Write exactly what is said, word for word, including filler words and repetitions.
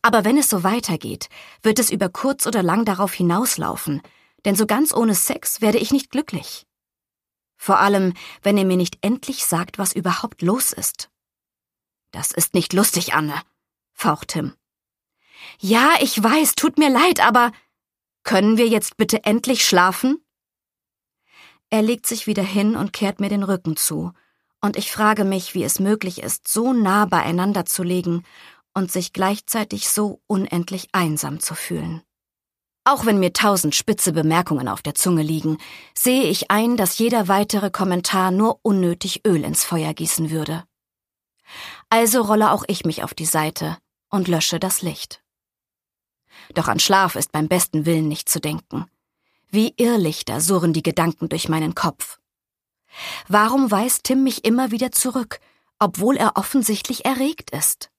Aber wenn es so weitergeht, wird es über kurz oder lang darauf hinauslaufen, denn so ganz ohne Sex werde ich nicht glücklich. Vor allem, wenn er mir nicht endlich sagt, was überhaupt los ist. »Das ist nicht lustig, Anne«, faucht Tim. »Ja, ich weiß, tut mir leid, aber können wir jetzt bitte endlich schlafen?« Er legt sich wieder hin und kehrt mir den Rücken zu, und ich frage mich, wie es möglich ist, so nah beieinander zu liegen und sich gleichzeitig so unendlich einsam zu fühlen. Auch wenn mir tausend spitze Bemerkungen auf der Zunge liegen, sehe ich ein, dass jeder weitere Kommentar nur unnötig Öl ins Feuer gießen würde. Also rolle auch ich mich auf die Seite und lösche das Licht. Doch an Schlaf ist beim besten Willen nicht zu denken. Wie Irrlichter surren die Gedanken durch meinen Kopf. Warum weist Tim mich immer wieder zurück, obwohl er offensichtlich erregt ist?